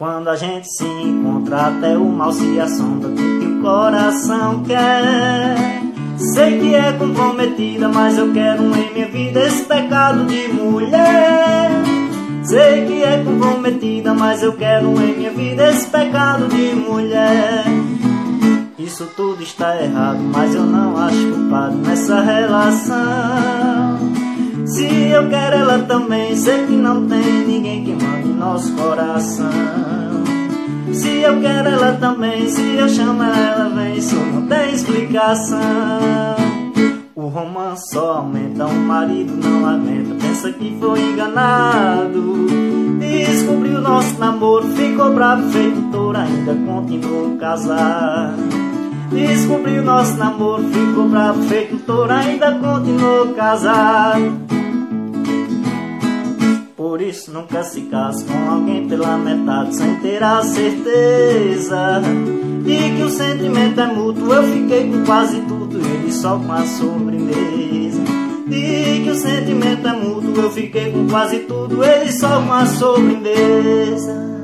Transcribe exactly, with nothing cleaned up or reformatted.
Quando a gente se encontra, até o mal se assombra do que o coração quer. Sei que é comprometida, mas eu quero em minha vida esse pecado de mulher. Sei que é comprometida, mas eu quero em minha vida esse pecado de mulher. Isso tudo está errado, mas eu não acho culpado nessa relação. Se eu quero ela também, sei que não tem ninguém que mande nosso coração. Se eu quero ela também, se eu chamo ela, ela vem, isso não tem explicação. O romance só aumenta, o marido não aguenta, pensa que foi enganado. Descobriu nosso namoro, ficou bravo, feito touro, ainda continuou casado. Descobriu nosso namoro, ficou bravo, feito touro, ainda continuou casado. Por isso nunca se case com alguém pela metade, sem ter a certeza de que o sentimento é mútuo. Eu fiquei com quase tudo, ele só com a sobremesa. De que o sentimento é mútuo, eu fiquei com quase tudo, ele só com a sobremesa.